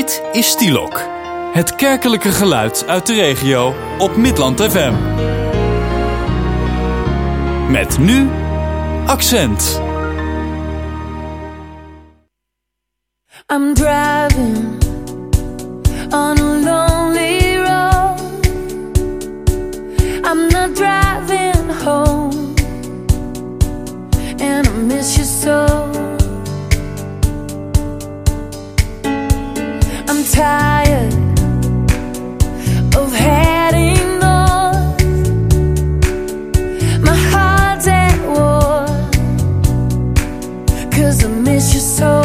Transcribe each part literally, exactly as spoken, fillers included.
Dit is Stielok, het kerkelijke geluid uit de regio op Midland F M. Met nu Accent. I'm driving on a lonely road. I'm not driving home, and I miss you so. I'm tired of heading north. My heart's at war, 'cause I miss you so.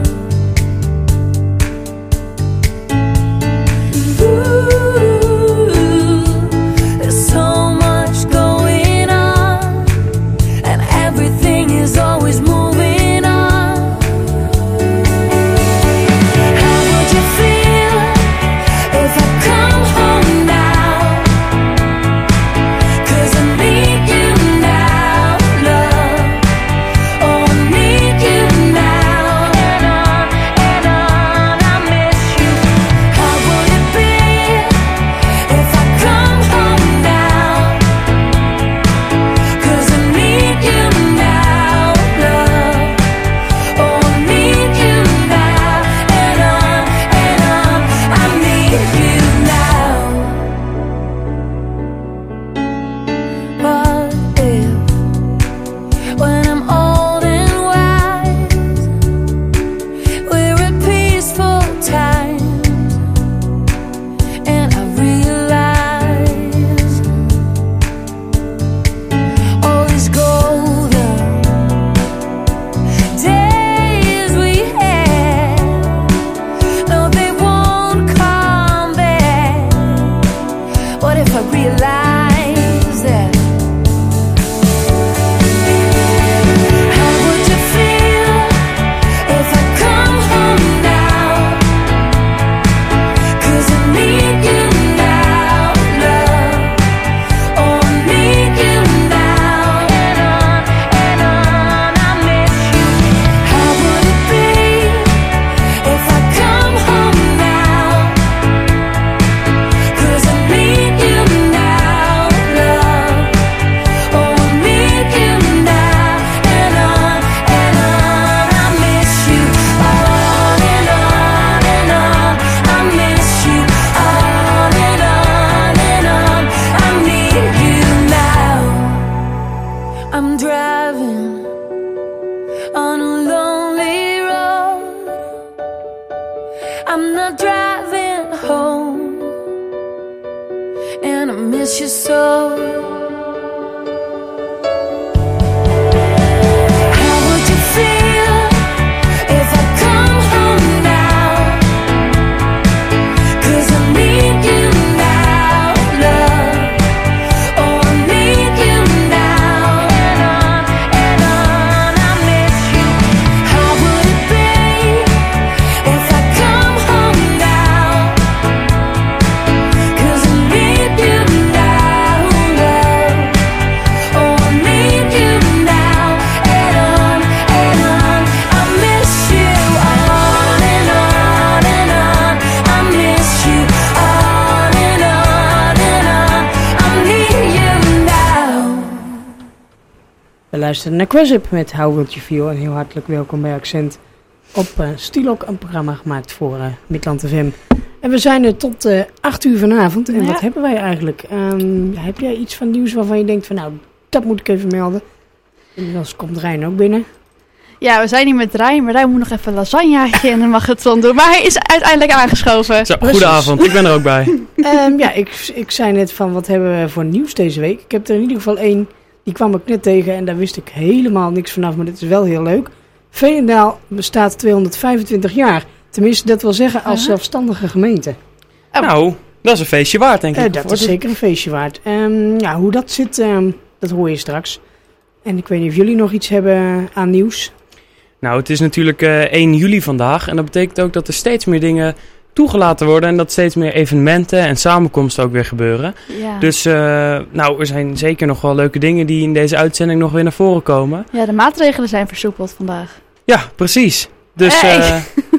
Luisteren naar Quizip met How Will You Feel en heel hartelijk welkom bij Accent op uh, Stielok, een programma gemaakt voor uh, Midland F M. En we zijn er tot uh, acht uur vanavond en ja. Wat hebben wij eigenlijk? Um, heb jij iets van nieuws waarvan je denkt van nou, dat moet ik even melden? Inmiddels komt Rijn ook binnen. Ja, we zijn hier met Rijn, maar Rijn moet nog even lasagneaatje in de magnetron doen. Maar hij is uiteindelijk aangeschoven. Zo, goedenavond, ik ben er ook bij. um, ja, ik, ik zei net van wat hebben we voor nieuws deze week. Ik heb er in ieder geval één. Die kwam ik net tegen en daar wist ik helemaal niks vanaf, maar dit is wel heel leuk. Veenendaal bestaat tweehonderdvijfentwintig jaar. Tenminste, dat wil zeggen als uh-huh. zelfstandige gemeente. Oh. Nou, dat is een feestje waard, denk ik. Uh, dat is zeker een feestje waard. Um, ja, hoe dat zit, um, dat hoor je straks. En ik weet niet of jullie nog iets hebben aan nieuws. Nou, het is natuurlijk uh, één juli vandaag en dat betekent ook dat er steeds meer dingen toegelaten worden en dat steeds meer evenementen en samenkomsten ook weer gebeuren. Ja. Dus uh, nou, er zijn zeker nog wel leuke dingen die in deze uitzending nog weer naar voren komen. Ja, de maatregelen zijn versoepeld vandaag. Ja, precies. Dus hey. uh,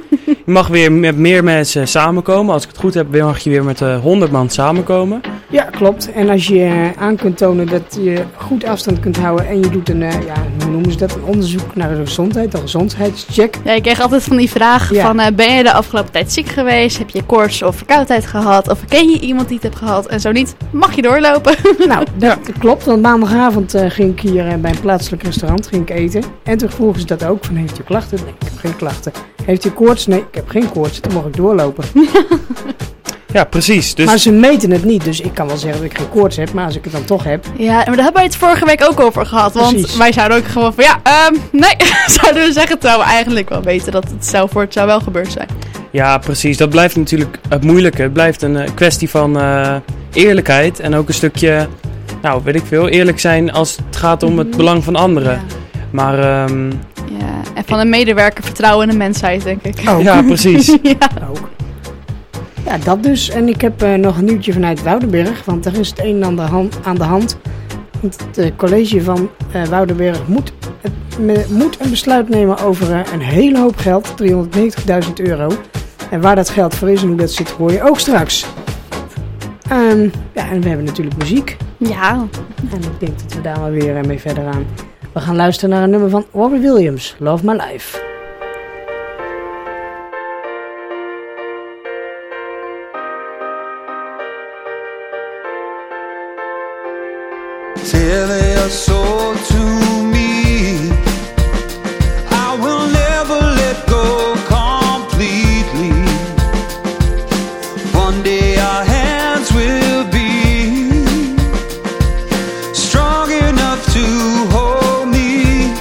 Je mag weer met meer mensen samenkomen. Als ik het goed heb, mag je weer met uh, honderd man samenkomen. Ja, klopt. En als je uh, aan kunt tonen dat je goed afstand kunt houden en je doet een, uh, ja, hoe noemen ze dat, een onderzoek naar de gezondheid, een gezondheidscheck. Ja, ik kreeg altijd van die vraag Ja. van, uh, ben je de afgelopen tijd ziek geweest? Heb je koorts of verkoudheid gehad? Of ken je iemand die het heeft gehad? En zo niet, mag je doorlopen. Nou, dat klopt. Want maandagavond uh, ging ik hier uh, bij een plaatselijk restaurant ging ik eten. En toen vroegen ze dat ook, van heeft u klachten? Nee, ik heb geen klachten. Heeft u koorts? Nee, ik heb geen koorts. Toen mocht ik doorlopen. Ja, precies. Dus... Maar ze meten het niet, dus ik kan wel zeggen dat ik geen koorts heb. Maar als ik het dan toch heb... Ja, maar daar hebben wij het vorige week ook over gehad. Want Precies. wij zouden ook gewoon van, ja, um, nee, zouden we zeggen. Terwijl we eigenlijk wel weten dat het stel voor het zou wel gebeurd zijn. Ja, precies. Dat blijft natuurlijk het moeilijke. Het blijft een uh, kwestie van uh, eerlijkheid. En ook een stukje, nou, weet ik veel, eerlijk zijn als het gaat om het belang van anderen. Ja. Maar, um, Ja, en van een medewerker vertrouwen in de mensheid, denk ik. Oh. ja, precies. Ja. Ook. Ja, dat dus. En ik heb uh, nog een nieuwtje vanuit Woudenberg, want er is het een en ander hand, aan de hand. Want het uh, college van uh, Woudenberg moet, het, me, moet een besluit nemen over uh, een hele hoop geld, driehonderdnegentigduizend euro. En waar dat geld voor is en hoe dat zit, hoor je ook straks. Um, ja, en we hebben natuurlijk muziek. Ja. En ik denk dat we daar maar weer uh, mee verder gaan. We gaan luisteren naar een nummer van Robbie Williams, Love My Life. Tell your soul to me, I will never let go completely. One day our hands will be strong enough to hold me.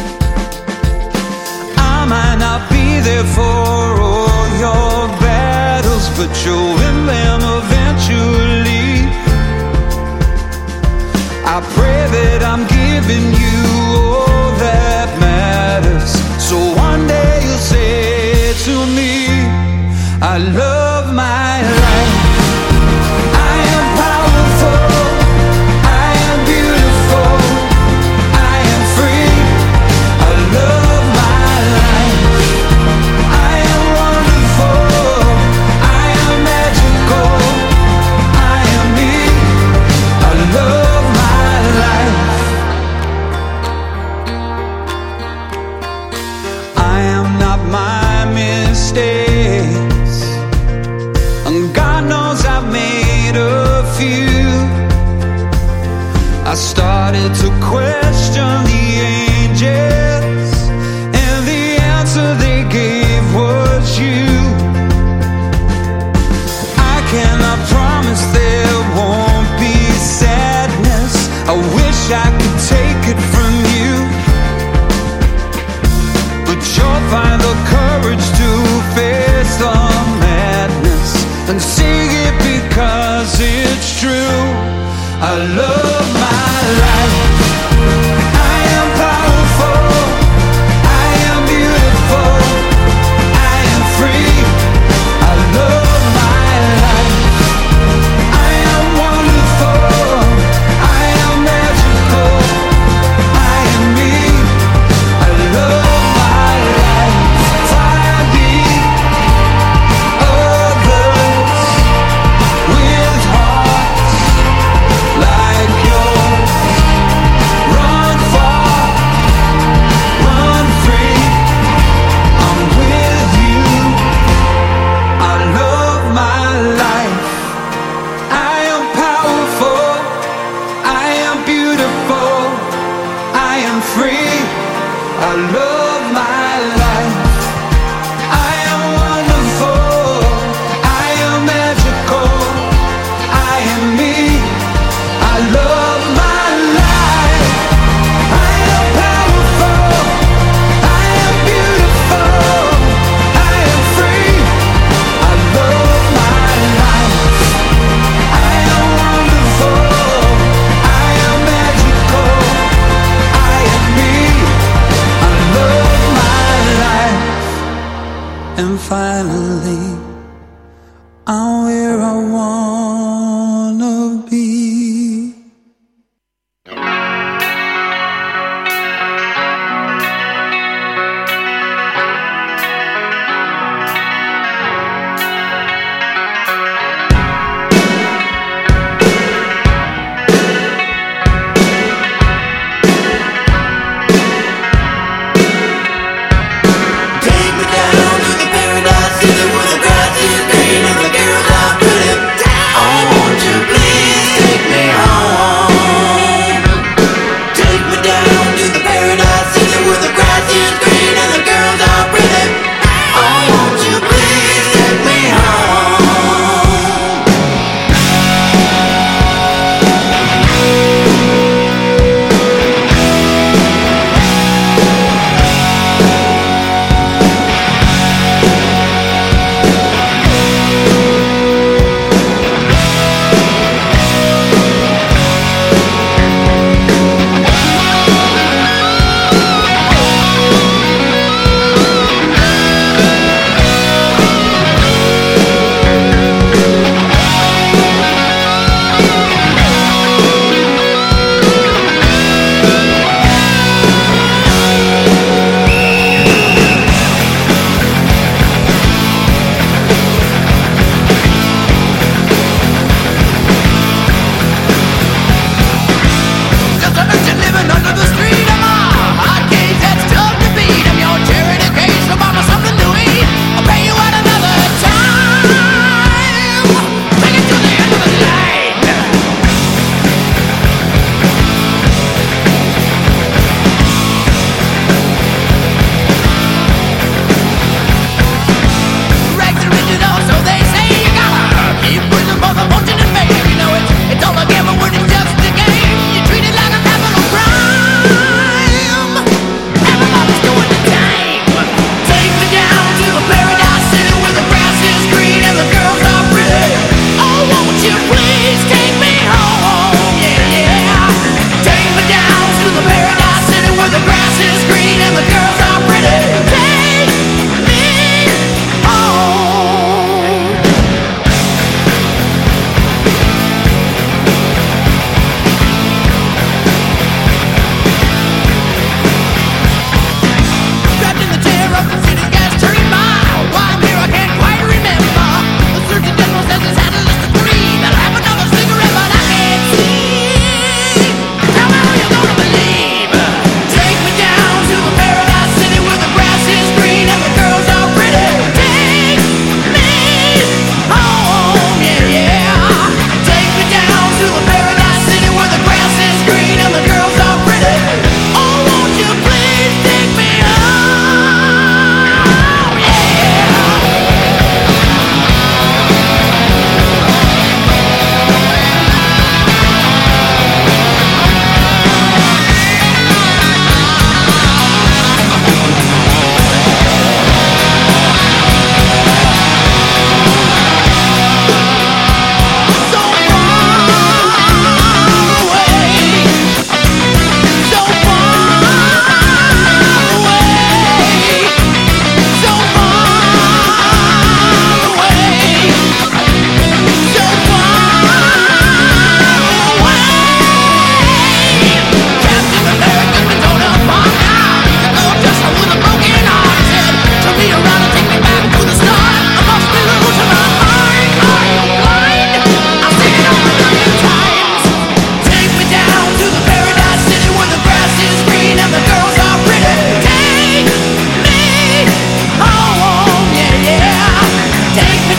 I might not be there for all your battles, but you'll win them eventually. I pray that I'm giving you all that matters, so one day you'll say to me, I love my life. I am powerful, I am beautiful, I am free. I love my life. I am wonderful, I am magical, I am me. I love my mistakes, and God knows I've made a few. I started to question the angels, and the answer they gave was you. I cannot promise there won't be sadness, I wish I could take it from you, but you'll find the courage to face the madness and sing it because it's true. I love my life. I am powerful, I am beautiful, I am free. I love my life. I am wonderful, I am magical, I am me. I love my life. Fire beat others with hearts like yours.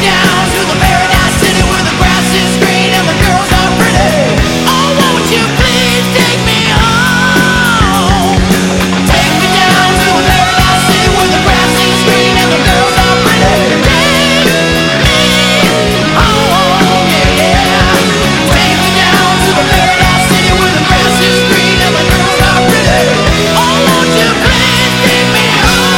down to the paradise city where the grass is green and the girls are pretty. Oh, won't you please take me home? Take me down to the paradise city where the grass is green and the girls are pretty. Take me home, yeah, yeah. Take me down to the paradise city where the grass is green and the girls are pretty. Oh, won't you please take me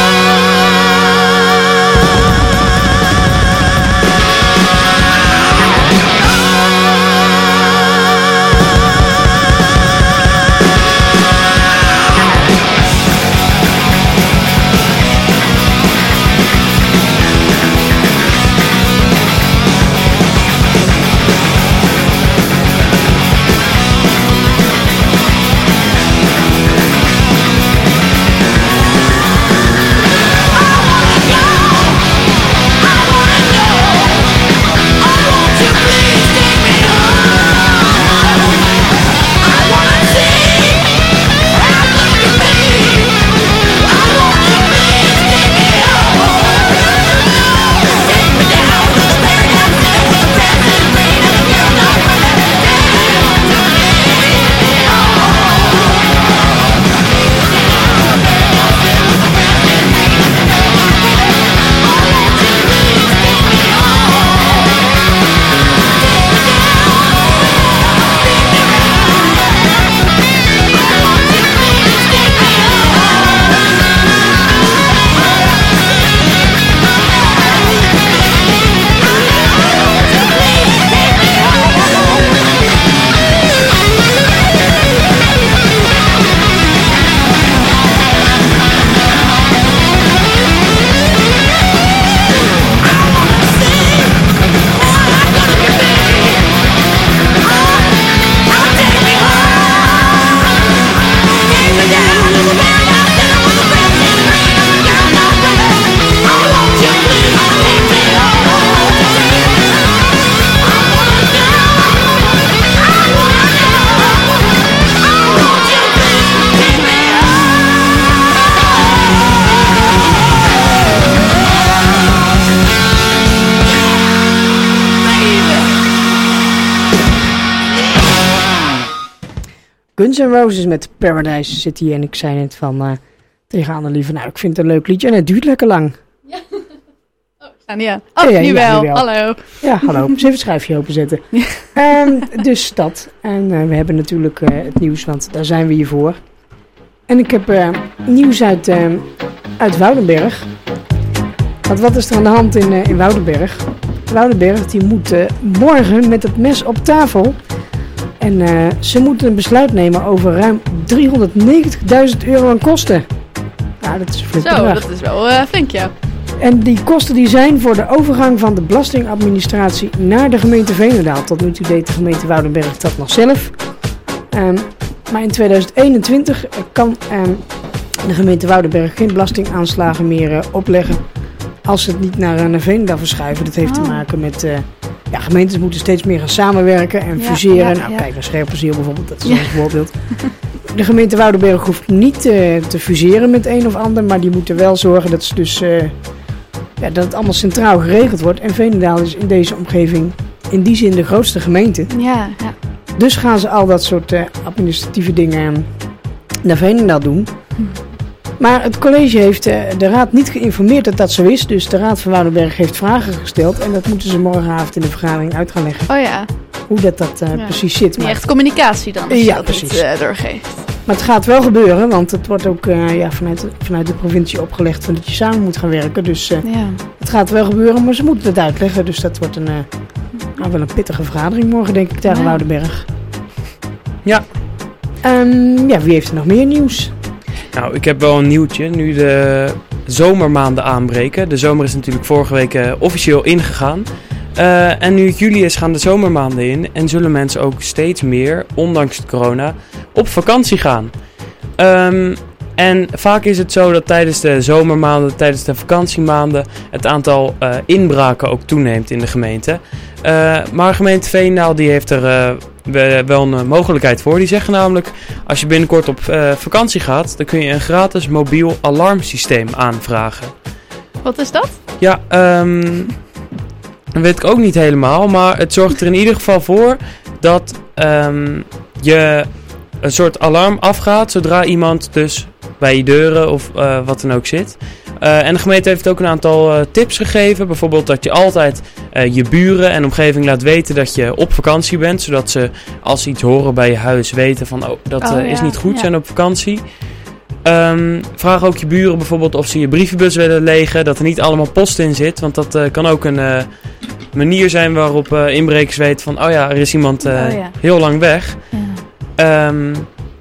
Guns N' Roses met Paradise City. En ik zei net van uh, tegen Annelie van, nou, ik vind het een leuk liedje en het duurt lekker lang. Ja. Oh, staan niet aan. Oh, oh ja, nu, ja, wel. nu wel. Hallo. Ja, hallo. Eens even het schuifje openzetten. um, dus dat. En uh, we hebben natuurlijk uh, het nieuws, want daar zijn we hier voor. En ik heb uh, nieuws uit, uh, uit Woudenberg. Want wat is er aan de hand in, uh, in Woudenberg? Woudenberg die moet uh, morgen met het mes op tafel. En uh, ze moeten een besluit nemen over ruim driehonderdnegentigduizend euro aan kosten. Nou, dat is een flink Zo, bedrag. dat is wel uh, flink, ja. En die kosten die zijn voor de overgang van de belastingadministratie naar de gemeente Veenendaal. Tot nu toe deed de gemeente Woudenberg dat nog zelf. Um, maar in tweeduizend eenentwintig kan um, de gemeente Woudenberg geen belastingaanslagen meer uh, opleggen als ze het niet naar, uh, naar Veenendaal verschuiven. Dat heeft oh. te maken met... Uh, ja, gemeentes moeten steeds meer gaan samenwerken en ja, fuseren. Ja, nou, ja. Kijk naar Scherpenzeel bijvoorbeeld, dat is ja. een voorbeeld. De gemeente Woudenberg hoeft niet uh, te fuseren met een of ander, maar die moeten wel zorgen dat, ze dus, uh, ja, dat het allemaal centraal geregeld wordt. En Veenendaal is in deze omgeving in die zin de grootste gemeente. Ja, ja. Dus gaan ze al dat soort uh, administratieve dingen naar Veenendaal doen. Hm. Maar het college heeft uh, de raad niet geïnformeerd dat dat zo is. Dus de raad van Woudenberg heeft vragen gesteld. En dat moeten ze morgenavond in de vergadering uit gaan leggen. Oh ja. Hoe dat, dat uh, ja. precies zit. Niet echt communicatie dan, als ja, je dat precies. niet, uh, doorgeeft. Maar het gaat wel gebeuren, want het wordt ook uh, ja, vanuit, vanuit de provincie opgelegd van dat je samen moet gaan werken. Dus uh, ja. het gaat wel gebeuren, maar ze moeten het uitleggen. Dus dat wordt een, uh, nou, wel een pittige vergadering morgen, denk ik, daar in ja. Woudenberg. Ja. Um, ja, wie heeft er nog meer nieuws? Nou, ik heb wel een nieuwtje. Nu de zomermaanden aanbreken. De zomer is natuurlijk vorige week uh, officieel ingegaan. Uh, en nu het juli is, gaan de zomermaanden in. En zullen mensen ook steeds meer, ondanks het corona, op vakantie gaan. Um, en vaak is het zo dat tijdens de zomermaanden, tijdens de vakantiemaanden, het aantal uh, inbraken ook toeneemt in de gemeente. Uh, maar gemeente Veenendaal die heeft er uh, wel een mogelijkheid voor. Die zeggen namelijk, als je binnenkort op uh, vakantie gaat, dan kun je een gratis mobiel alarmsysteem aanvragen. Wat is dat? Ja, um, Dat weet ik ook niet helemaal, maar het zorgt er in ieder geval voor dat um, je een soort alarm afgaat zodra iemand dus bij je deuren of uh, wat dan ook zit. Uh, en de gemeente heeft ook een aantal uh, tips gegeven. Bijvoorbeeld dat je altijd uh, je buren en omgeving laat weten dat je op vakantie bent. Zodat ze als ze iets horen bij je huis weten van oh, dat uh, Oh, ja, is niet goed, ja. zijn op vakantie. Um, vraag ook je buren bijvoorbeeld of ze je brievenbus willen legen. Dat er niet allemaal post in zit. Want dat uh, kan ook een uh, manier zijn waarop uh, inbrekers weten van oh ja, er is iemand uh, Oh, ja. heel lang weg. Ja. Um,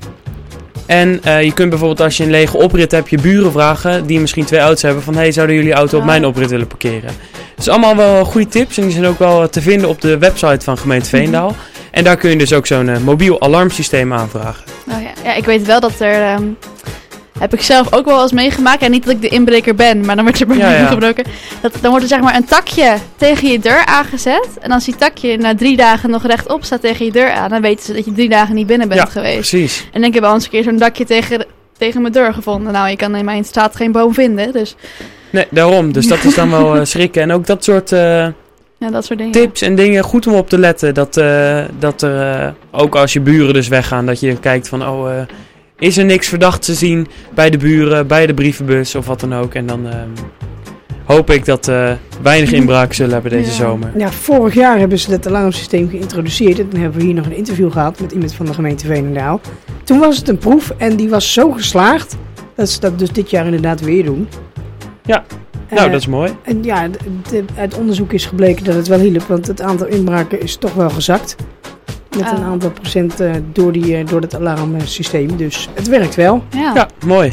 En uh, je kunt bijvoorbeeld als je een lege oprit hebt je buren vragen die misschien twee auto's hebben van hey, zouden jullie auto op mijn oprit willen parkeren? Dus allemaal wel goede tips en die zijn ook wel te vinden op de website van gemeente Veenendaal. Mm-hmm. En daar kun je dus ook zo'n uh, mobiel alarmsysteem aanvragen. Oh, ja. ja, ik weet wel dat er... Um, heb ik zelf ook wel eens meegemaakt. En niet dat ik de inbreker ben, maar dan wordt er bij Ja, mij ja. gebroken. Dat, dan wordt er zeg maar een takje tegen je deur aangezet. En als die takje na drie dagen nog rechtop staat tegen je deur aan, dan weten ze dat je drie dagen niet binnen bent Ja, geweest. precies. En ik heb al eens een keer zo'n dakje tegen, tegen mijn deur gevonden. Nou, je kan in mijn straat geen boom vinden, dus Nee, daarom. Dus dat is dan wel uh, schrikken. En ook dat soort uh, ja, dat soort dingen. tips en dingen goed om op te letten. Dat, uh, dat er, uh, ook als je buren dus weggaan, dat je kijkt van oh... Uh, is er niks verdachts te zien bij de buren, bij de brievenbus of wat dan ook. En dan uh, hoop ik dat uh, weinig inbraken zullen hebben deze Ja. zomer. Ja, vorig jaar hebben ze dat alarmsysteem geïntroduceerd. En toen hebben we hier nog een interview gehad met iemand van de gemeente Veenendaal. Toen was het een proef en die was zo geslaagd dat ze dat dus dit jaar inderdaad weer doen. Ja, Uh, nou dat is mooi. En ja, de, de, uit onderzoek is gebleken dat het wel hielp, want het aantal inbraken is toch wel gezakt. Met een Oh. aantal procent uh, door, die, uh, door het alarmsysteem. Dus het werkt wel. Ja. Ja, mooi.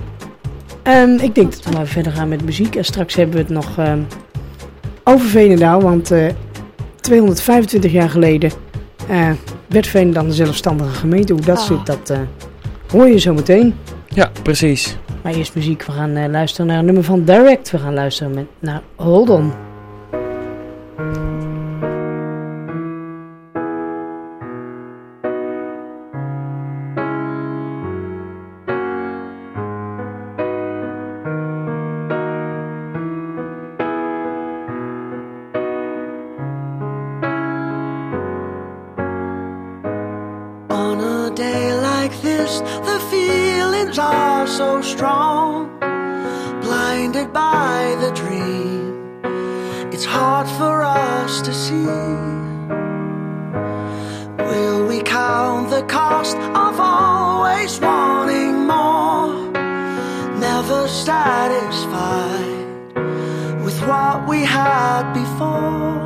Um, ik denk dat we maar verder gaan met muziek. En straks hebben we het nog um, over Veenendaal. Want uh, tweehonderdvijfentwintig jaar geleden uh, werd Veenendaal een zelfstandige gemeente. Hoe dat Oh. zit, dat uh, hoor je zo meteen. Ja, precies. Maar eerst muziek. We gaan uh, luisteren naar een nummer van Direct. We gaan luisteren met, naar Hold On. On a day like this, the feelings are so strong. Blinded by the dream, it's hard for us to see. Will we count the cost of always wanting more? Never satisfied with what we had before.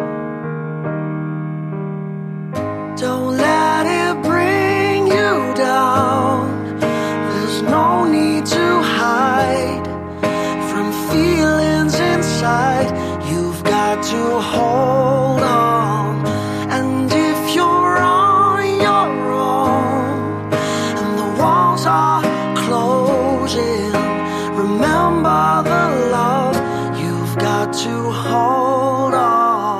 Don't let it bring you down. There's no need to hide from feelings inside. You've got to hold on. And if you're on your own and the walls are closing, remember the love. You've got to hold on.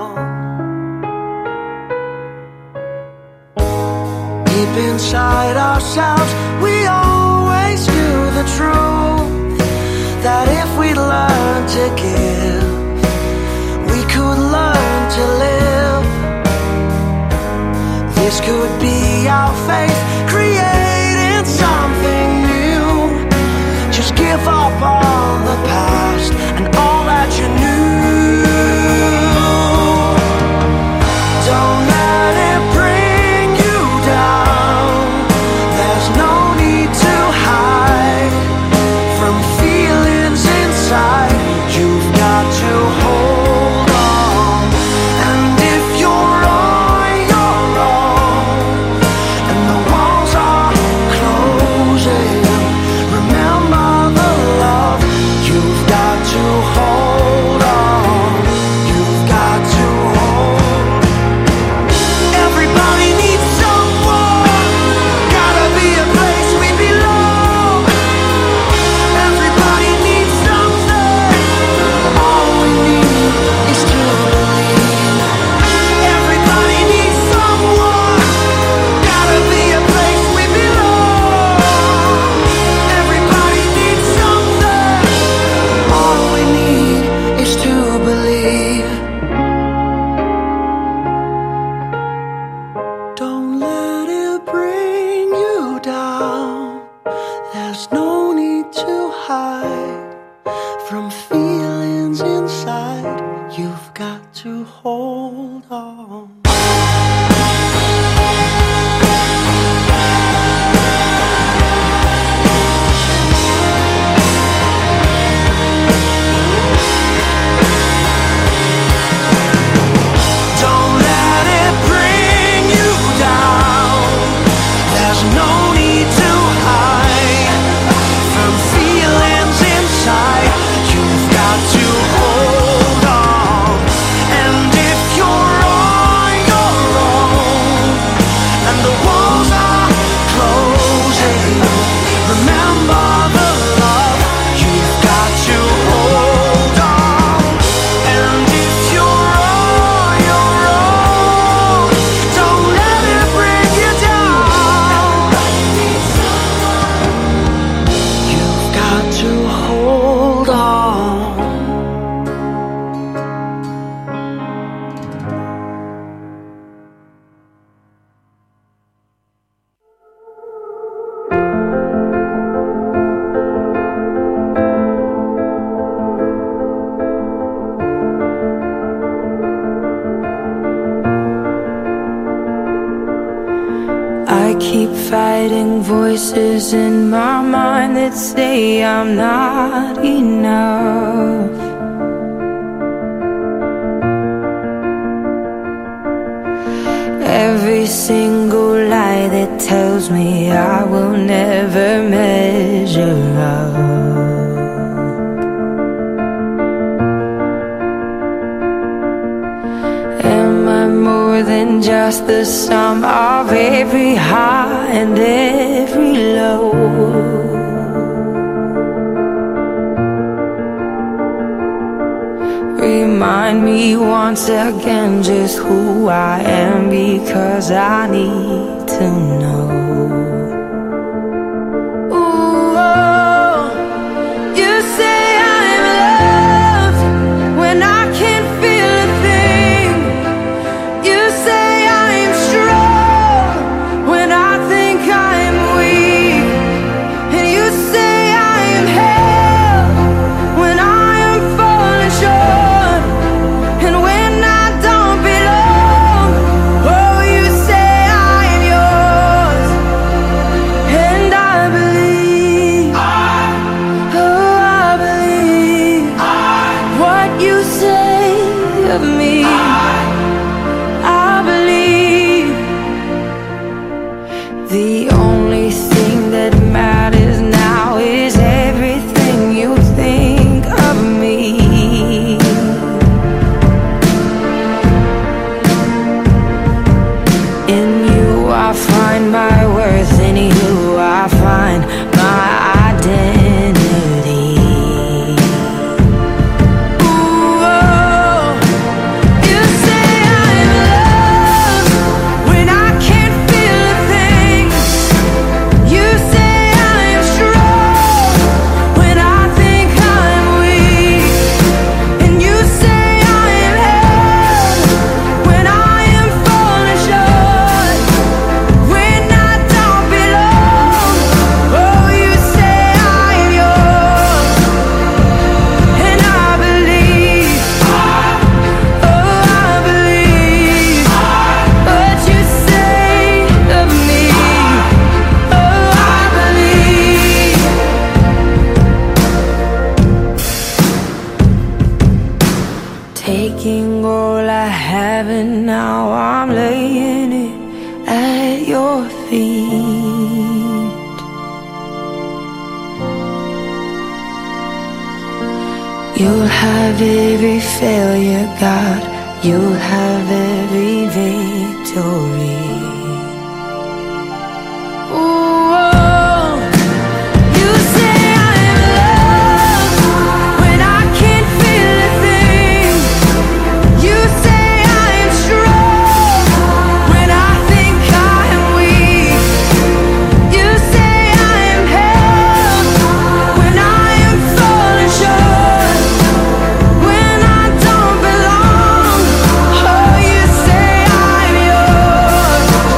Deep inside ourselves, we always knew the truth, that if we learned to give, we could learn to live. This could be our faith, creating something new. Just give up on the past and all that you knew. Don't let it bring you down. There's no need to hide from feelings inside. You've got to hold on. And if you're on your own and the got to hold on. Don't let it bring you down. There's no need to hide from feelings inside. You've got to hold on. And if you're on your own and the walls are closing, remember the love. You've got to hold on. And if you're on your own, don't let it bring you down. You've got to hold on. I keep fighting voices in my mind that say I'm not enough. Every single lie that tells me I will never measure up. Am I more than just the sum of every high and every low? Remind me once again just who I am, because I need to know. Ooh, oh, you say I'm loved when I can't feel a thing. You say I'm strong when I think I'm weak. And you say I am held when I am falling short. And when I don't belong, oh, you say I am yours. And I believe, oh, I believe what you say of me. I believe the only thing that matters now is everything you think of me. In you I find my worth, in you I find my identity. Ooh, oh, you say I'm loved when I can't feel a thing. You say I'm strong when I think I'm weak. And you say I am held when I am falling short. When I don't belong, oh, you say I am yours. And I believe, oh, I believe what you say of me. Oh, I believe. Taking all I have and now I'm laying it at your feet. You'll have every failure, God. You'll have every victory. Ooh, oh, you say I'm loved when I can't feel a thing. You say I am strong when I think I am weak. You say I am held when I am falling short. When I don't belong, oh, you say I'm yours.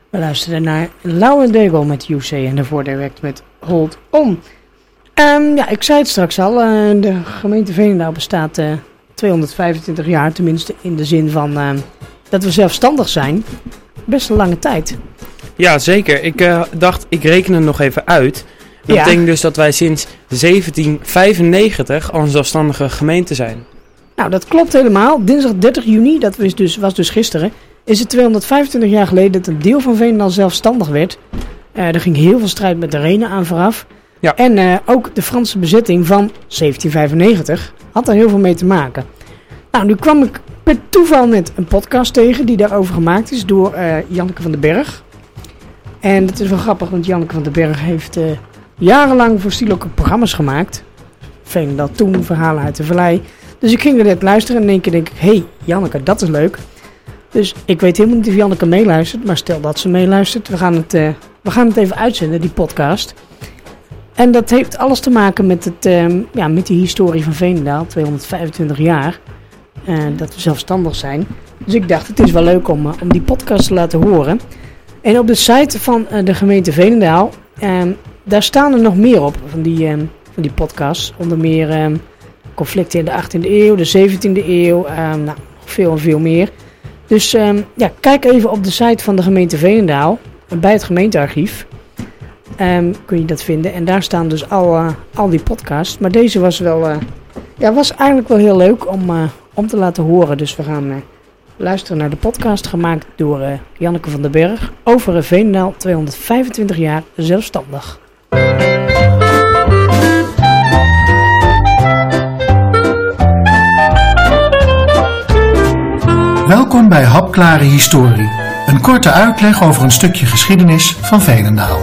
We luisterden naar Lauwe Degel met U C en daarvoor direct met Hold On. Um, ja, ik zei het straks al, uh, de gemeente Veenendaal bestaat uh, tweehonderdvijfentwintig jaar, tenminste in de zin van uh, dat we zelfstandig zijn. Best een lange tijd. Ja, zeker. Ik uh, dacht, ik reken het nog even uit. Dat ja. betekent dus dat wij sinds zeventien vijfennegentig al een zelfstandige gemeente zijn. Nou, dat klopt helemaal. Dinsdag dertig juni, dat was dus, was dus gisteren, is het tweehonderdvijfentwintig jaar geleden dat een deel van Veenendaal zelfstandig werd. Uh, er ging heel veel strijd met de Renen aan vooraf. Ja. En uh, ook de Franse bezetting van zeventien vijfennegentig had er heel veel mee te maken. Nou, nu kwam ik per toeval net een podcast tegen die daarover gemaakt is door uh, Janneke van den Berg. En dat is wel grappig, want Janneke van den Berg heeft uh, jarenlang voor Stiel ook programma's gemaakt. Veenendaal Toen, Verhalen uit de Vallei. Dus ik ging er net luisteren en in één keer denk ik, hé hey, Janneke, dat is leuk. Dus ik weet helemaal niet of Janneke meeluistert, maar stel dat ze meeluistert. We gaan het, uh, we gaan het even uitzenden, die podcast. En dat heeft alles te maken met, het, uh, ja, met die historie van Veenendaal, tweehonderdvijfentwintig jaar. Uh, dat we zelfstandig zijn. Dus ik dacht, het is wel leuk om, uh, om die podcast te laten horen. En op de site van uh, de gemeente Veenendaal, uh, daar staan er nog meer op van die, uh, van die podcasts. Onder meer uh, conflicten in de achttiende eeuw, de zeventiende eeuw, uh, nou, nog veel en veel meer. Dus uh, ja, kijk even op de site van de gemeente Veenendaal, bij het gemeentearchief. Um, kun je dat vinden. En daar staan dus al, uh, al die podcasts. Maar deze was wel, uh, ja, was eigenlijk wel heel leuk om, uh, om te laten horen. Dus we gaan uh, luisteren naar de podcast gemaakt door uh, Janneke van den Berg over uh, Veenendaal tweehonderdvijfentwintig jaar zelfstandig. Welkom bij Hapklare Historie. Een korte uitleg over een stukje geschiedenis van Veenendaal.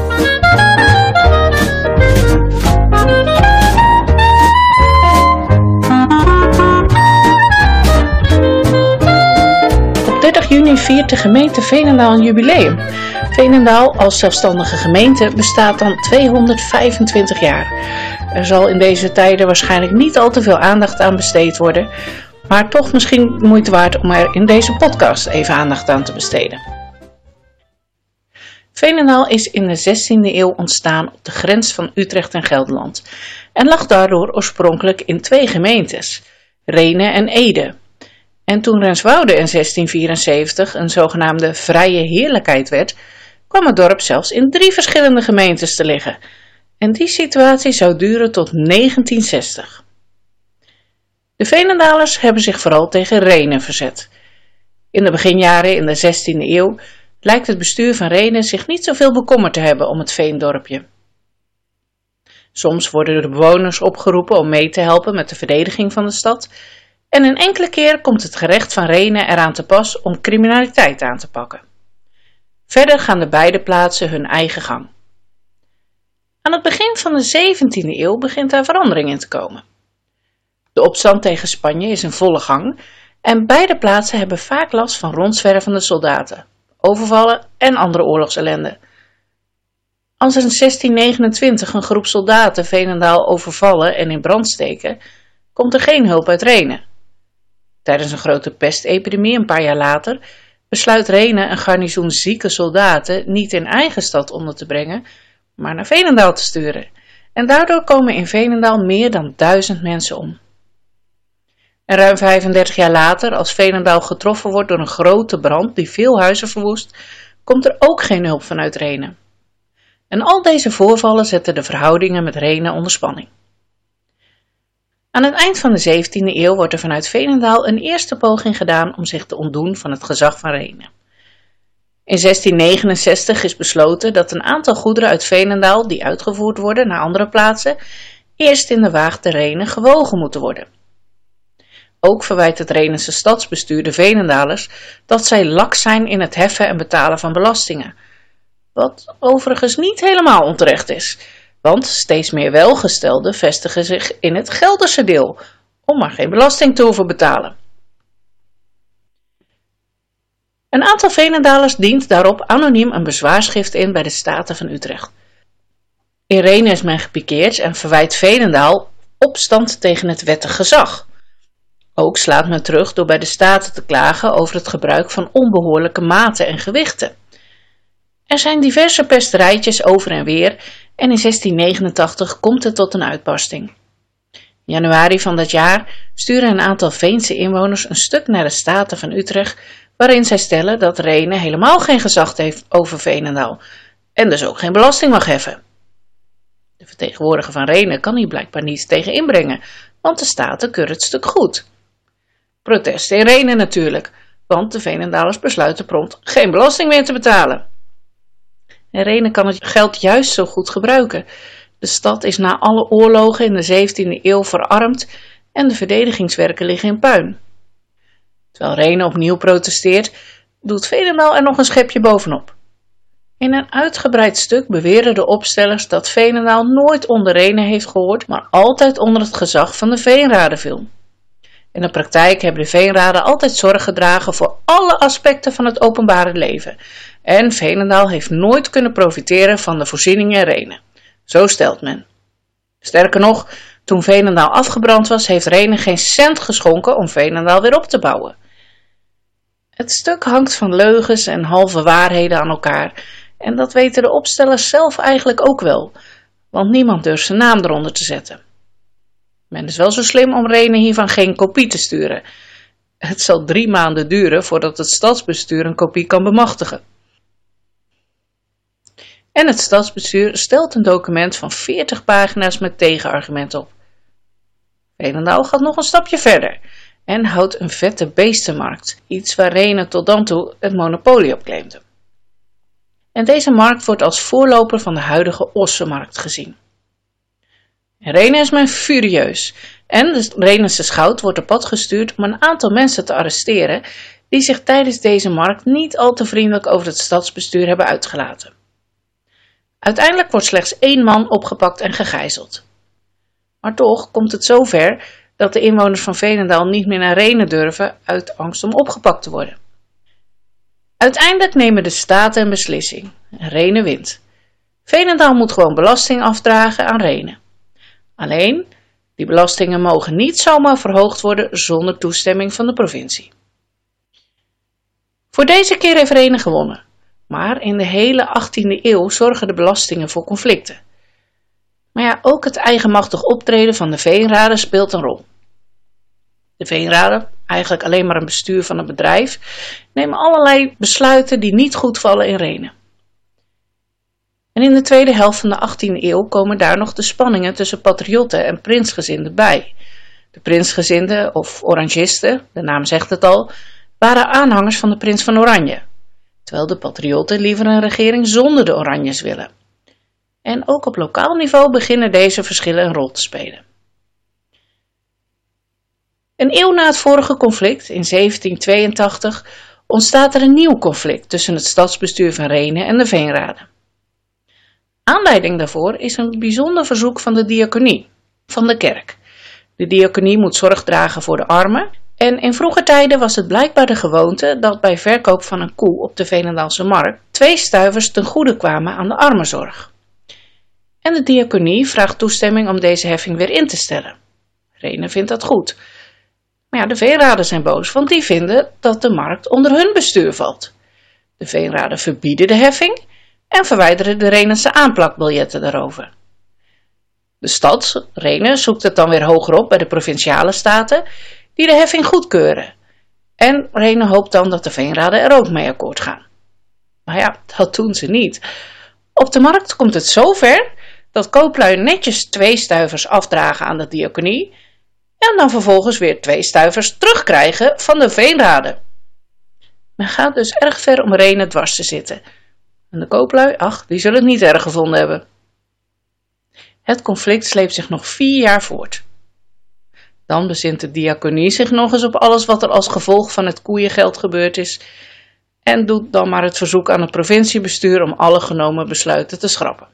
dertig juni viert de gemeente Veenendaal een jubileum. Veenendaal als zelfstandige gemeente bestaat dan tweehonderdvijfentwintig jaar. Er zal in deze tijden waarschijnlijk niet al te veel aandacht aan besteed worden, maar toch misschien de moeite waard om er in deze podcast even aandacht aan te besteden. Veenendaal is in de zestiende eeuw ontstaan op de grens van Utrecht en Gelderland en lag daardoor oorspronkelijk in twee gemeentes, Rhenen en Ede. En toen Renswoude in zestien vierenzeventig een zogenaamde vrije heerlijkheid werd, kwam het dorp zelfs in drie verschillende gemeentes te liggen. En die situatie zou duren tot negentien zestig. De Veenendalers hebben zich vooral tegen Rhenen verzet. In de beginjaren in de zestiende eeuw lijkt het bestuur van Rhenen zich niet zoveel bekommerd te hebben om het veendorpje. Soms worden de bewoners opgeroepen om mee te helpen met de verdediging van de stad, en een enkele keer komt het gerecht van Rhenen eraan te pas om criminaliteit aan te pakken. Verder gaan de beide plaatsen hun eigen gang. Aan het begin van de zeventiende eeuw begint daar verandering in te komen. De opstand tegen Spanje is in volle gang en beide plaatsen hebben vaak last van rondzwervende soldaten, overvallen en andere oorlogsellende. Als in zestien negenentwintig een groep soldaten Veenendaal overvallen en in brand steken, komt er geen hulp uit Rhenen. Tijdens een grote pestepidemie een paar jaar later besluit Rhenen een garnizoen zieke soldaten niet in eigen stad onder te brengen, maar naar Veenendaal te sturen. En daardoor komen in Veenendaal meer dan duizend mensen om. En ruim vijfendertig jaar later, als Veenendaal getroffen wordt door een grote brand die veel huizen verwoest, komt er ook geen hulp vanuit Rhenen. En al deze voorvallen zetten de verhoudingen met Rhenen onder spanning. Aan het eind van de zeventiende eeuw wordt er vanuit Veenendaal een eerste poging gedaan om zich te ontdoen van het gezag van Rhenen. In zestien negenenzestig is besloten dat een aantal goederen uit Veenendaal die uitgevoerd worden naar andere plaatsen, eerst in de Waag te Rhenen gewogen moeten worden. Ook verwijt het Rhenense stadsbestuur de Veenendalers dat zij laks zijn in het heffen en betalen van belastingen. Wat overigens niet helemaal onterecht is, want steeds meer welgestelden vestigen zich in het Gelderse deel, om maar geen belasting te hoeven betalen. Een aantal Veenendalers dient daarop anoniem een bezwaarschrift in bij de Staten van Utrecht. In Rhenen is men gepikeerd en verwijt Veenendaal opstand tegen het wettig gezag. Ook slaat men terug door bij de Staten te klagen over het gebruik van onbehoorlijke maten en gewichten. Er zijn diverse pesterijtjes over en weer en in zestien negenentachtig komt het tot een uitbarsting. In januari van dat jaar sturen een aantal Veense inwoners een stuk naar de Staten van Utrecht, waarin zij stellen dat Rhenen helemaal geen gezag heeft over Veenendaal en dus ook geen belasting mag heffen. De vertegenwoordiger van Rhenen kan hier blijkbaar niets tegen inbrengen, want de Staten keuren het stuk goed. Protest in Rhenen natuurlijk, want de Veenendalers besluiten prompt geen belasting meer te betalen. En Rhenen kan het geld juist zo goed gebruiken. De stad is na alle oorlogen in de zeventiende eeuw verarmd en de verdedigingswerken liggen in puin. Terwijl Rhenen opnieuw protesteert, doet Veenendaal er nog een schepje bovenop. In een uitgebreid stuk beweren de opstellers dat Veenendaal nooit onder Rhenen heeft gehoord, maar altijd onder het gezag van de Veenraden viel. In de praktijk hebben de Veenraden altijd zorg gedragen voor alle aspecten van het openbare leven. En Veenendaal heeft nooit kunnen profiteren van de voorzieningen in Rhenen. Zo stelt men. Sterker nog, toen Veenendaal afgebrand was, heeft Rhenen geen cent geschonken om Veenendaal weer op te bouwen. Het stuk hangt van leugens en halve waarheden aan elkaar. En dat weten de opstellers zelf eigenlijk ook wel, want niemand durft zijn naam eronder te zetten. Men is wel zo slim om Rhenen hiervan geen kopie te sturen. Het zal drie maanden duren voordat het stadsbestuur een kopie kan bemachtigen. En het stadsbestuur stelt een document van veertig pagina's met tegenargument op. Veenendaal gaat nog een stapje verder en houdt een vette beestenmarkt, iets waar Rhenen tot dan toe het monopolie op claimde. En deze markt wordt als voorloper van de huidige ossenmarkt gezien. In Rhenen is men furieus en de Rhenense schout wordt op pad gestuurd om een aantal mensen te arresteren die zich tijdens deze markt niet al te vriendelijk over het stadsbestuur hebben uitgelaten. Uiteindelijk wordt slechts één man opgepakt en gegijzeld. Maar toch komt het zover dat de inwoners van Veenendaal niet meer naar Rhenen durven uit angst om opgepakt te worden. Uiteindelijk nemen de Staten een beslissing en Rhenen wint. Veenendaal moet gewoon belasting afdragen aan Rhenen. Alleen, die belastingen mogen niet zomaar verhoogd worden zonder toestemming van de provincie. Voor deze keer heeft Rhenen gewonnen, maar in de hele achttiende eeuw zorgen de belastingen voor conflicten. Maar ja, ook het eigenmachtig optreden van de Veenraden speelt een rol. De Veenraden, eigenlijk alleen maar een bestuur van een bedrijf, nemen allerlei besluiten die niet goed vallen in Rhenen. En in de tweede helft van de achttiende eeuw komen daar nog de spanningen tussen patriotten en prinsgezinden bij. De prinsgezinden, of orangisten, de naam zegt het al, waren aanhangers van de prins van Oranje, terwijl de patriotten liever een regering zonder de Oranjes willen. En ook op lokaal niveau beginnen deze verschillen een rol te spelen. Een eeuw na het vorige conflict, in zeventien tweeëntachtig, ontstaat er een nieuw conflict tussen het stadsbestuur van Rhenen en de Veenraden. Aanleiding daarvoor is een bijzonder verzoek van de diaconie, van de kerk. De diaconie moet zorg dragen voor de armen en in vroege tijden was het blijkbaar de gewoonte dat bij verkoop van een koe op de Veenendaalse markt twee stuivers ten goede kwamen aan de armenzorg. En de diaconie vraagt toestemming om deze heffing weer in te stellen. Rhenen vindt dat goed. Maar ja, de Veenraden zijn boos, want die vinden dat de markt onder hun bestuur valt. De Veenraden verbieden de heffing en verwijderen de Rhenense aanplakbiljetten daarover. De stad, Rhenen, zoekt het dan weer hoger op bij de provinciale staten, die de heffing goedkeuren. En Rhenen hoopt dan dat de Veenraden er ook mee akkoord gaan. Maar ja, dat doen ze niet. Op de markt komt het zover dat kooplui netjes twee stuivers afdragen aan de diaconie en dan vervolgens weer twee stuivers terugkrijgen van de Veenraden. Men gaat dus erg ver om Rhenen dwars te zitten. En de kooplui, ach, die zullen het niet erg gevonden hebben. Het conflict sleept zich nog vier jaar voort. Dan bezint de diaconie zich nog eens op alles wat er als gevolg van het koeiengeld gebeurd is en doet dan maar het verzoek aan het provinciebestuur om alle genomen besluiten te schrappen.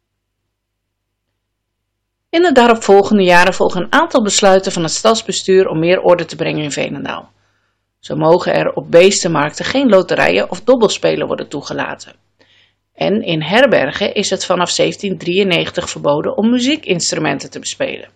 In de daaropvolgende jaren volgen een aantal besluiten van het stadsbestuur om meer orde te brengen in Veenendaal. Zo mogen er op beestenmarkten geen loterijen of dobbelspelen worden toegelaten. En in herbergen is het vanaf zeventien drieënnegentig verboden om muziekinstrumenten te bespelen.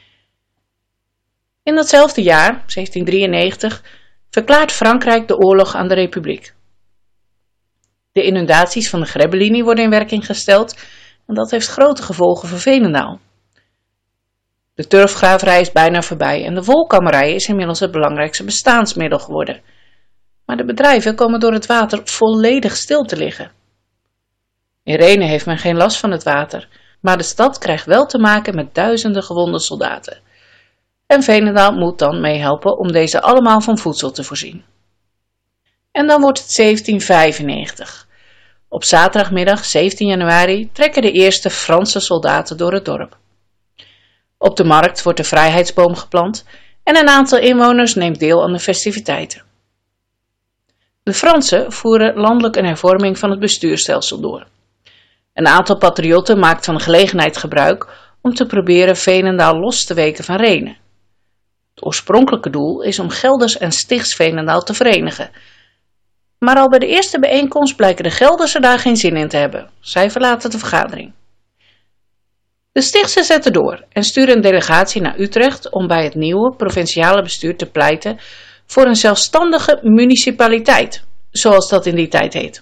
In datzelfde jaar, zeventien drieënnegentig, verklaart Frankrijk de oorlog aan de Republiek. De inundaties van de Grebbelinie worden in werking gesteld en dat heeft grote gevolgen voor Veenendaal. De turfgraverij is bijna voorbij en de wolkammerij is inmiddels het belangrijkste bestaansmiddel geworden. Maar de bedrijven komen door het water volledig stil te liggen. In Rhenen heeft men geen last van het water, maar de stad krijgt wel te maken met duizenden gewonde soldaten. En Veenendaal moet dan meehelpen om deze allemaal van voedsel te voorzien. En dan wordt het zeventien vijfennegentig. Op zaterdagmiddag zeventien januari trekken de eerste Franse soldaten door het dorp. Op de markt wordt de vrijheidsboom geplant en een aantal inwoners neemt deel aan de festiviteiten. De Fransen voeren landelijk een hervorming van het bestuurstelsel door. Een aantal patriotten maakt van de gelegenheid gebruik om te proberen Veenendaal los te weken van Rhenen. Het oorspronkelijke doel is om Gelders en Stichts Veenendaal te verenigen. Maar al bij de eerste bijeenkomst blijken de Geldersen daar geen zin in te hebben. Zij verlaten de vergadering. De Stichtsen zetten door en sturen een delegatie naar Utrecht om bij het nieuwe provinciale bestuur te pleiten voor een zelfstandige municipaliteit, zoals dat in die tijd heet.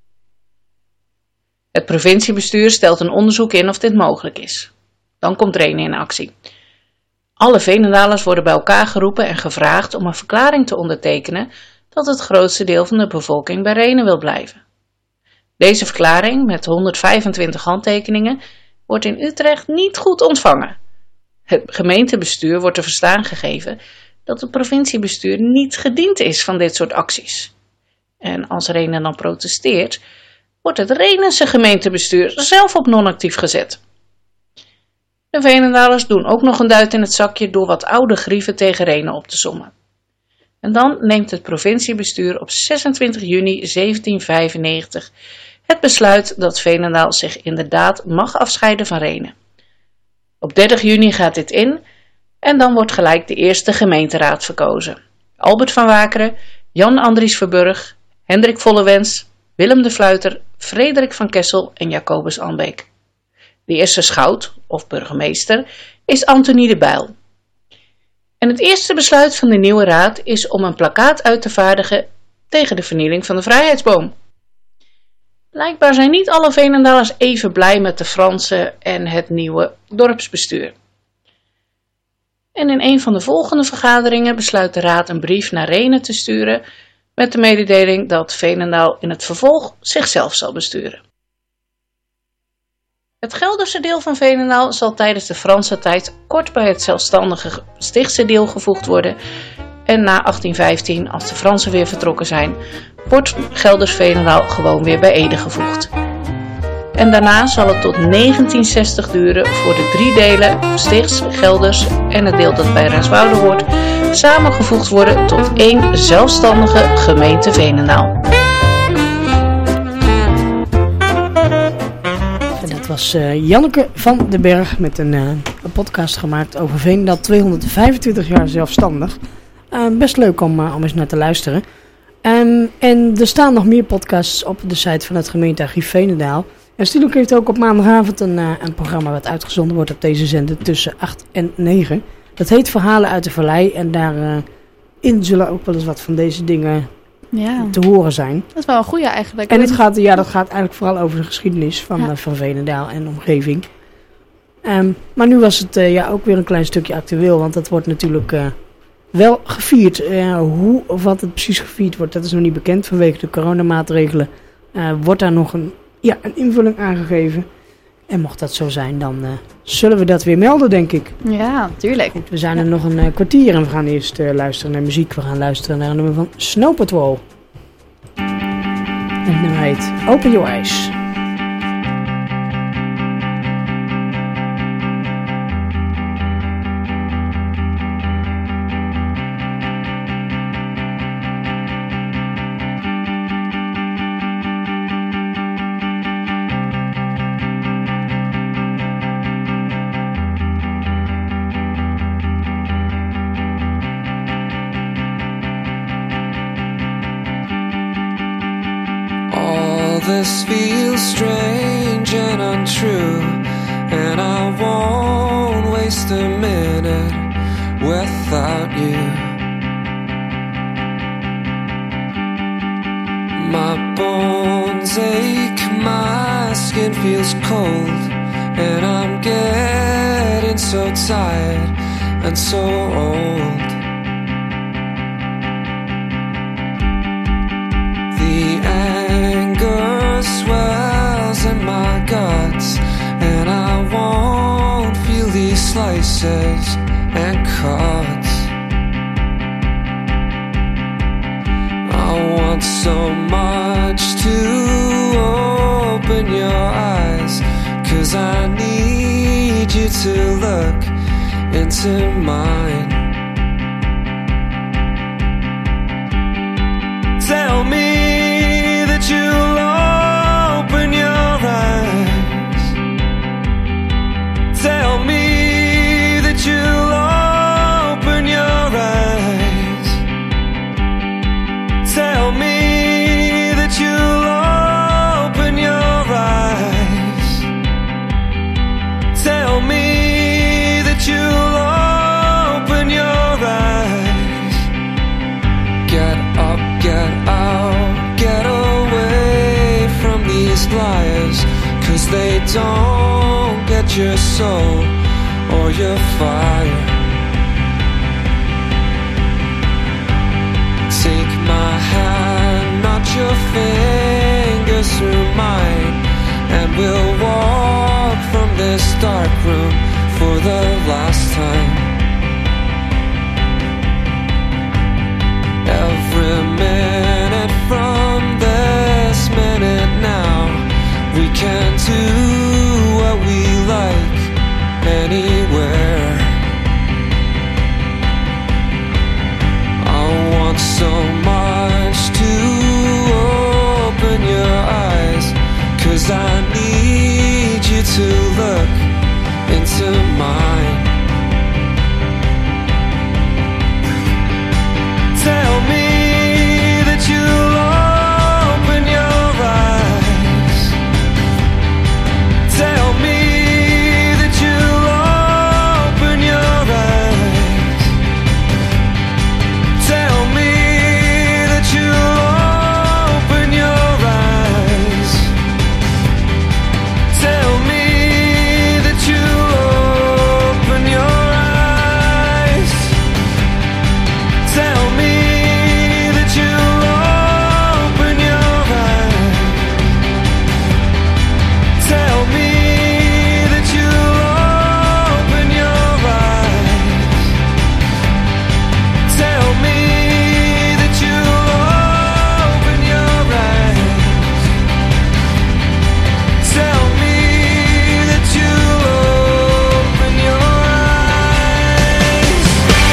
Het provinciebestuur stelt een onderzoek in of dit mogelijk is. Dan komt Rhenen in actie. Alle Veenendalers worden bij elkaar geroepen en gevraagd om een verklaring te ondertekenen dat het grootste deel van de bevolking bij Rhenen wil blijven. Deze verklaring, met honderdvijfentwintig handtekeningen, wordt in Utrecht niet goed ontvangen. Het gemeentebestuur wordt te verstaan gegeven dat het provinciebestuur niet gediend is van dit soort acties. En als Rhenen dan protesteert, wordt het Rhenense gemeentebestuur zelf op non-actief gezet. De Veenendalers doen ook nog een duit in het zakje door wat oude grieven tegen Rhenen op te sommen. En dan neemt het provinciebestuur op zesentwintig juni zeventien vijfennegentig het besluit dat Veenendaal zich inderdaad mag afscheiden van Rhenen. Op dertig juni gaat dit in en dan wordt gelijk de eerste gemeenteraad verkozen. Albert van Wakeren, Jan Andries Verburg, Hendrik Vollewens, Willem de Fluiter, Frederik van Kessel en Jacobus Anbeek. De eerste schout, of burgemeester, is Antonie de Bijl. En het eerste besluit van de nieuwe raad is om een plakkaat uit te vaardigen tegen de vernieling van de vrijheidsboom. Blijkbaar zijn niet alle Veenendalers even blij met de Fransen en het nieuwe dorpsbestuur. En in een van de volgende vergaderingen besluit de raad een brief naar Rhenen te sturen met de mededeling dat Veenendaal in het vervolg zichzelf zal besturen. Het Gelderse deel van Veenendaal zal tijdens de Franse tijd kort bij het zelfstandige Stichtse deel gevoegd worden en na achttien vijftien, als de Fransen weer vertrokken zijn, wordt Gelders Veenendaal gewoon weer bij Ede gevoegd. En daarna zal het tot negentien zestig duren voor de drie delen, Stichts, Gelders en het deel dat bij Renswoude hoort, samengevoegd worden tot één zelfstandige gemeente Veenendaal. Dat was uh, Janneke van den Berg met een, uh, een podcast gemaakt over Veenendaal tweehonderdvijfentwintig jaar zelfstandig. Uh, best leuk om, uh, om eens naar te luisteren. Um, en er staan nog meer podcasts op de site van het gemeentearchief Veenendaal. En Stielok heeft ook op maandagavond een, uh, een programma wat uitgezonden wordt op deze zender tussen acht en negen. Dat heet Verhalen uit de Vallei en daarin uh, zullen ook wel eens wat van deze dingen ja. te horen zijn. Dat is wel een goeie eigenlijk. En het gaat, ja, dat gaat eigenlijk vooral over de geschiedenis van, ja. uh, van Veenendaal en de omgeving. Um, maar nu was het uh, ja, ook weer een klein stukje actueel, want dat wordt natuurlijk uh, wel gevierd. Uh, hoe of wat het precies gevierd wordt, dat is nog niet bekend. Vanwege de coronamaatregelen uh, wordt daar nog een, ja, een invulling aangegeven. En mocht dat zo zijn, dan uh, zullen we dat weer melden, denk ik. Ja, natuurlijk. We zijn er ja. nog een uh, kwartier en we gaan eerst uh, luisteren naar muziek. We gaan luisteren naar een nummer van Snow Patrol. En het nummer heet Open Your Eyes. This feels strange and untrue, and I won't waste a minute without you. My bones bones ache, my skin feels cold, and I'm getting so tired and so old. The anger swells in my guts, and I won't feel these slices and cuts. I want so much to open your eyes, 'cause I need you to look into mine. Tell me that you'll open your eyes. Tell me that you'll open your eyes. Tell me that you'll open your eyes. Tell me that you'll open your eyes. Get up, get out, get away from these liars, 'cause they don't get your soul or your fire. Take my hand, not your fingers through mine, and we'll walk from this dark room for the last time. Every minute from this minute now, we can do what we like anywhere. I want so much to open your eyes, 'cause I need you to look into mine. Tell me that you'll open your eyes. Tell me that you'll open your eyes. Tell me that you'll open your eyes. Tell me that you'll open your eyes. Tell me that you'll open your eyes. Tell me that you'll open your eyes. Tell me that you'll open your eyes. Tell me that you'll open your eyes.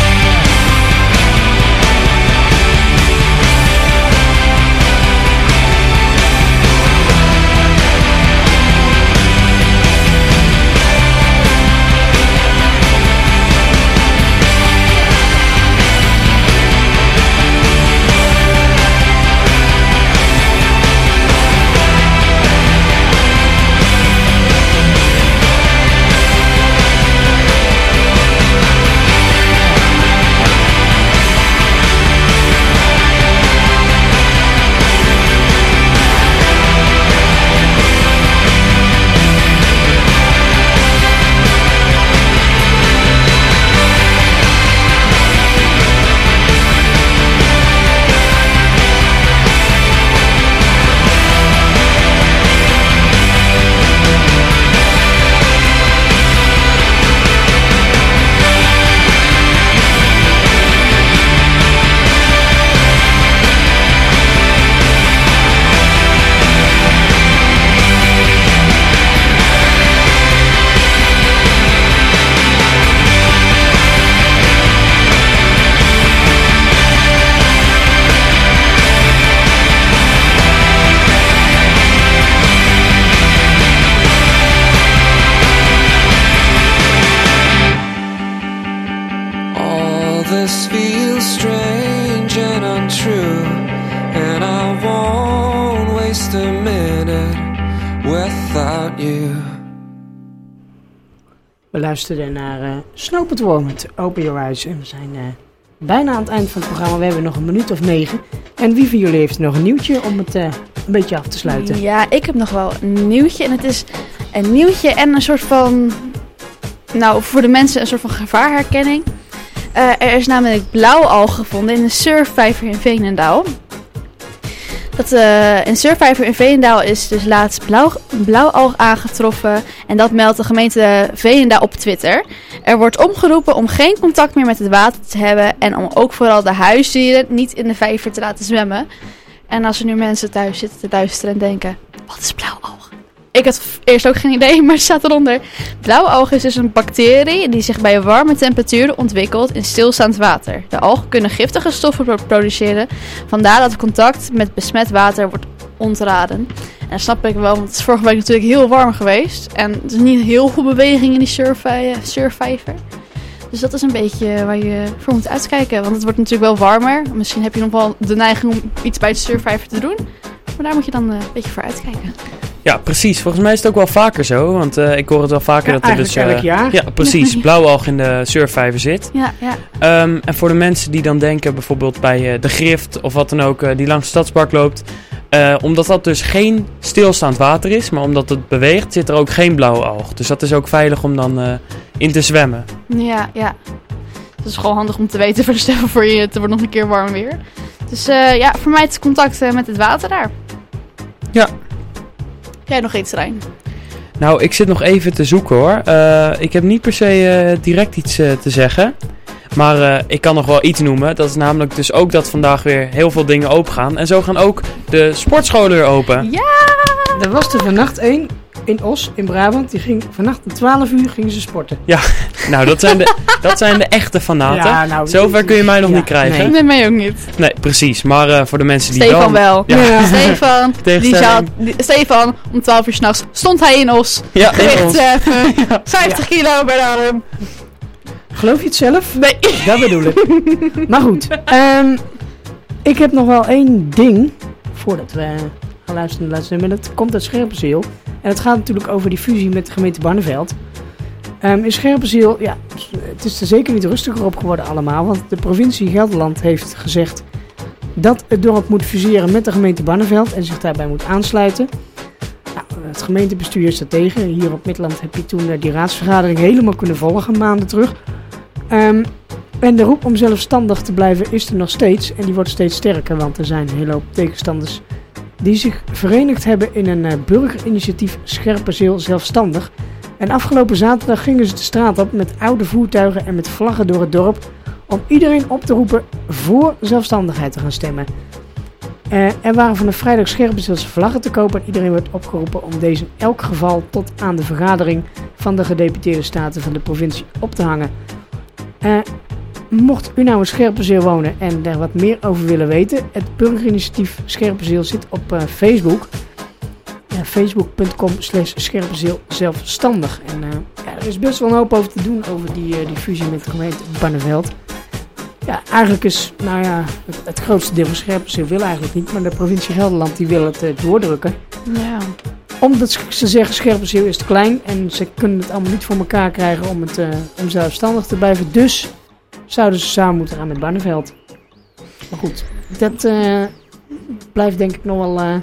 All this feels strange and untrue, and I won't waste a minute without you. We luisterden naar uh, Snow Patrol met Open Your Eyes. En we zijn uh, bijna aan het eind van het programma. We hebben nog een minuut of negen. En wie van jullie heeft nog een nieuwtje om het uh, een beetje af te sluiten? Ja, ik heb nog wel een nieuwtje. En het is een nieuwtje en een soort van... Nou, voor de mensen een soort van gevaarherkenning. Uh, er is namelijk blauwalg gevonden in een surfvijver in Veenendaal. Dat, uh, in surfvijver in Veenendaal is dus laatst blauw, blauwalg aangetroffen. En dat meldt de gemeente Veenendaal op Twitter. Er wordt opgeroepen om geen contact meer met het water te hebben. En om ook vooral de huisdieren niet in de vijver te laten zwemmen. En als er nu mensen thuis zitten te luisteren en denken... Wat is blauwalg? Ik had eerst ook geen idee, maar het staat eronder. Blauwalg is dus een bacterie die zich bij warme temperaturen ontwikkelt in stilstaand water. De algen kunnen giftige stoffen produceren. Vandaar dat contact met besmet water wordt ontraden. En dat snap ik wel, want het is vorige week natuurlijk heel warm geweest. En er is niet heel veel beweging in die surfvij- surfvijver. Dus dat is een beetje waar je voor moet uitkijken. Want het wordt natuurlijk wel warmer. Misschien heb je nog wel de neiging om iets bij de surfvijver te doen. Maar daar moet je dan een beetje voor uitkijken. Ja, precies. Volgens mij is het ook wel vaker zo. Want uh, ik hoor het wel vaker ja, dat er dus... Uh, elk jaar. Ja, precies. Blauwalg in de surfvijver zit. Ja, ja. Um, en voor de mensen die dan denken bijvoorbeeld bij uh, de Grift of wat dan ook, uh, die langs het stadspark loopt. Uh, omdat dat dus geen stilstaand water is, maar omdat het beweegt, zit er ook geen blauwalg. Dus dat is ook veilig om dan uh, in te zwemmen. Ja, ja. Dat is gewoon handig om te weten voor de stel voor je. Het wordt nog een keer warm weer. Dus uh, ja, vermijd het contact uh, met het water daar. Ja. Jij nog iets, Rijn? Nou, ik zit nog even te zoeken hoor. Uh, ik heb niet per se uh, direct iets uh, te zeggen. Maar uh, ik kan nog wel iets noemen. Dat is namelijk dus ook dat vandaag weer heel veel dingen open gaan. En zo gaan ook de sportscholen weer open. Ja! Er was er vannacht één in Os, in Brabant. Die ging vannacht om twaalf uur gingen ze sporten. Ja, nou dat zijn de, dat zijn de echte fanaten. Ja, nou, Zover kun je mij nog ja, niet krijgen. Nee, met mij ook niet. Nee, precies. Maar uh, voor de mensen die Stefan wel... wel. Ja. Ja. Stefan, die zat, die, Stefan, om twaalf uur s'nachts stond hij in Os. Ja, gewicht treffen. Ja. vijftig ja. kilo bij de arm. Geloof je het zelf? Nee. Dat bedoel ik. Maar goed. Um, ik heb nog wel één ding. Voordat we gaan luisteren naar het laatste nummer. Dat komt uit Scherpenzeel. En het gaat natuurlijk over die fusie met de gemeente Barneveld. Um, in Scherpenzeel, ja, het is er zeker niet rustiger op geworden allemaal. Want de provincie Gelderland heeft gezegd dat het dorp moet fuseren met de gemeente Barneveld. En zich daarbij moet aansluiten. Nou, het gemeentebestuur is daar tegen. Hier op Midland heb je toen die raadsvergadering helemaal kunnen volgen maanden terug. Um, en de roep om zelfstandig te blijven is er nog steeds. En die wordt steeds sterker, want er zijn een hele hoop tegenstanders die zich verenigd hebben in een uh, burgerinitiatief Scherpenzeel Zelfstandig. En afgelopen zaterdag gingen ze de straat op met oude voertuigen en met vlaggen door het dorp om iedereen op te roepen voor zelfstandigheid te gaan stemmen. Uh, er waren vanaf vrijdag Scherpenzeelse vlaggen te kopen en iedereen werd opgeroepen om deze in elk geval tot aan de vergadering van de gedeputeerde staten van de provincie op te hangen. Uh, mocht u nou in Scherpenzeel wonen en daar wat meer over willen weten, het burgerinitiatief Scherpenzeel zit op uh, Facebook. Uh, facebook punt com slash Scherpenzeel zelfstandig. En uh, ja, er is best wel een hoop over te doen over die, uh, die fusie met de gemeente Barneveld. Ja, eigenlijk is, nou ja, het, het grootste deel van Scherpenzeel wil eigenlijk niet, maar de provincie Gelderland die wil het uh, doordrukken. Ja. Omdat ze zeggen Scherpenzeel is te klein en ze kunnen het allemaal niet voor elkaar krijgen om, het, uh, om zelfstandig te blijven. Dus zouden ze samen moeten gaan met Barneveld. Maar goed, dat uh, blijft denk ik nog wel uh,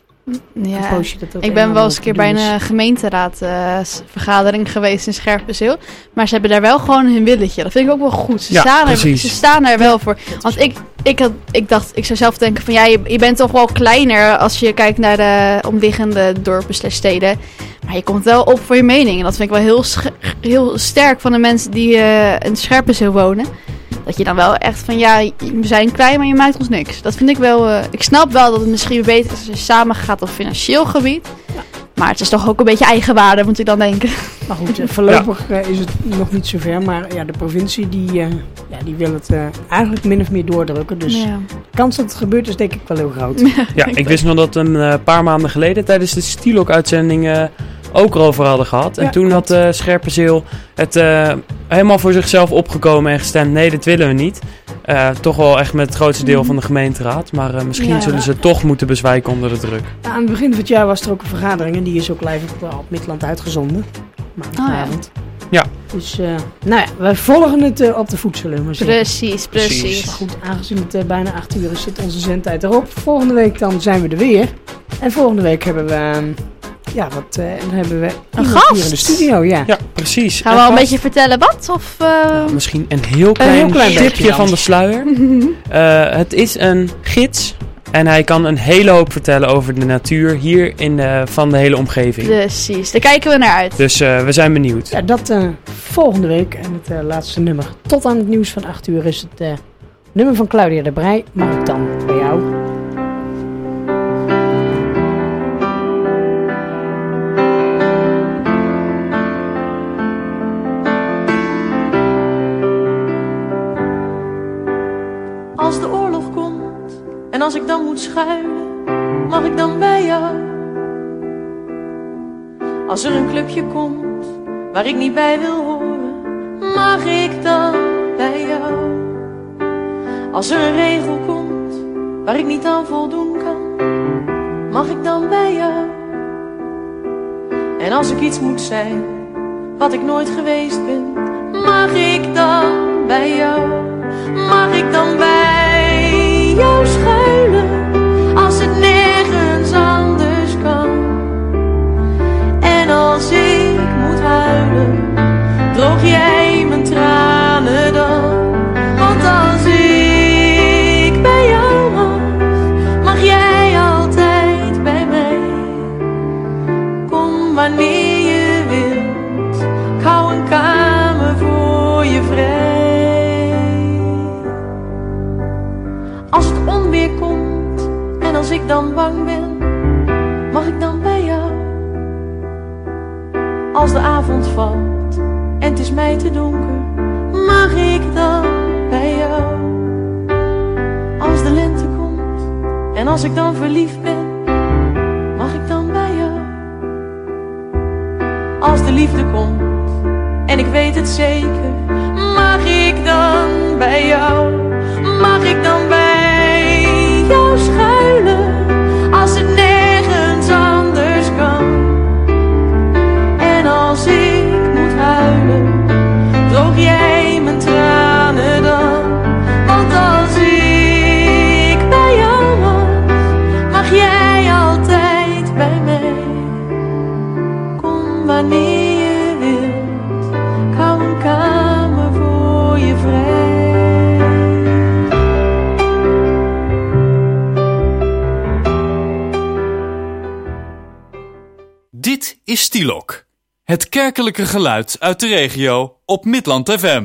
ja. een poosje. Dat ik ben wel eens een keer bij een gemeenteraadvergadering uh, geweest in Scherpenzeel. Maar ze hebben daar wel gewoon hun willetje. Dat vind ik ook wel goed. Ze, ja, staan, er, ze staan er wel voor. Want ik, ik, had, ik dacht, ik zou zelf denken van ja, je, je bent toch wel kleiner als je kijkt naar de omliggende dorpen slash steden. Maar je komt wel op voor je mening. En dat vind ik wel heel, sch- heel sterk van de mensen die uh, in Scherpenzeel wonen. Dat je dan wel echt van ja, we zijn klein, maar je maakt ons niks. Dat vind ik wel... Uh, ik snap wel dat het misschien beter is als je samen gaat op financieel gebied. Ja. Maar het is toch ook een beetje eigenwaarde, moet ik dan denken. Maar goed, voorlopig ja. uh, is het nog niet zover. Maar ja, de provincie die, uh, ja, die wil het uh, eigenlijk min of meer doordrukken. Dus ja. de kans dat het gebeurt is denk ik wel heel groot. Ja, ja ik wist nog dat een uh, paar maanden geleden tijdens de Stilok-uitzending uh, ook erover hadden gehad. En ja, toen had uh, Scherpenzeel het uh, helemaal voor zichzelf opgekomen en gestemd. Nee, dat willen we niet. Uh, toch wel echt met het grootste deel van de gemeenteraad. Maar uh, misschien ja, zullen ze ja. toch moeten bezwijken onder de druk. Ja, aan het begin van het jaar was er ook een vergadering. En die is ook live op, op Midland uitgezonden. Maandagavond. Oh, Ja. Dus, uh, nou ja, wij volgen het uh, op de voet, zullen we zeggen. Precies, precies. precies. Goed, aangezien het uh, bijna acht uur is, zit onze zendtijd erop. Volgende week dan zijn we er weer. En volgende week hebben we... Uh, Ja, wat, uh, dan hebben we een gast hier in de studio, ja. Ja, precies. Gaan we al een beetje vertellen wat? Of, uh... nou, misschien een heel klein, een heel klein tipje van de sluier. uh, het is een gids en hij kan een hele hoop vertellen over de natuur hier in de, van de hele omgeving. Precies, daar kijken we naar uit. Dus uh, we zijn benieuwd. Ja, dat uh, volgende week. En het uh, laatste nummer tot aan het nieuws van acht uur is het uh, nummer van Claudia de Breij. Mag ik dan bij jou? Als de oorlog komt en als ik dan moet schuilen, mag ik dan bij jou? Als er een clubje komt waar ik niet bij wil horen, mag ik dan bij jou? Als er een regel komt waar ik niet aan voldoen kan, mag ik dan bij jou? En als ik iets moet zijn wat ik nooit geweest ben, mag ik dan bij jou? Mag ik dan bij jou schuilen, als het nergens anders kan? En als ik moet huilen, droog jij mijn tranen dan? Want als ik bij jou mag, mag jij altijd bij mij. Kom wanneer je wilt, ik hou een kamer voor je vrij. Als het onweer komt en als ik dan bang ben, mag ik dan bij jou? Als de avond valt en het is mij te donker, mag ik dan bij jou? Als de lente komt en als ik dan verliefd ben, mag ik dan bij jou? Als de liefde komt en ik weet het zeker, mag ik dan bij jou? Mag ik dan bij jou schuilen, als het nergens anders kan? En als ik moet huilen, droog jij mijn tranen dan? Want als ik bij jou mag, mag jij altijd bij mij. Kom wanneer je wilt, ik hou een kamer voor je vrij. Dit is Stielok, het kerkelijke geluid uit de regio op Midland F M.